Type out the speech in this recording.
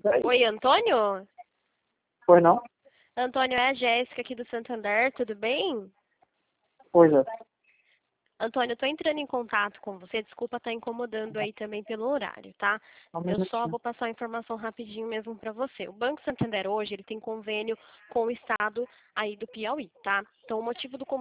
Oi, Antônio? Pois não? Antônio, é a Jéssica aqui do Santander, tudo bem? Pois é. Antônio, eu tô entrando em contato com você, desculpa estar incomodando aí também pelo horário, tá? Um Eu só minutinho. vou passar a informação rapidinho mesmo para você. O Banco Santander hoje, ele tem convênio com o estado aí do Piauí, tá? Então, o motivo do